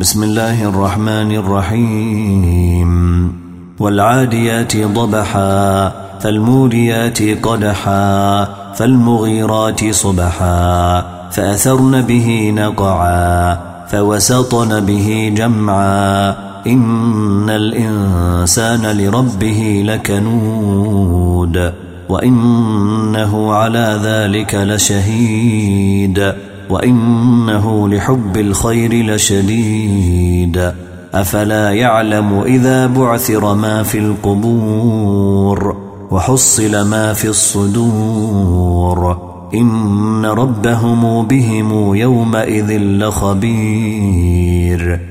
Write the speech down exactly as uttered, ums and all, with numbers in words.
بسم الله الرحمن الرحيم والعاديات ضبحا فالموريات قدحا فالمغيرات صبحا فأثرن به نقعا فوسطن به جمعا إن الإنسان لربه لكنود وإنه على ذلك لشهيد وإنه لحب الخير لشديد أفلا يعلم إذا بعثر ما في القبور وحصل ما في الصدور إن ربهم بهم يومئذ لخبير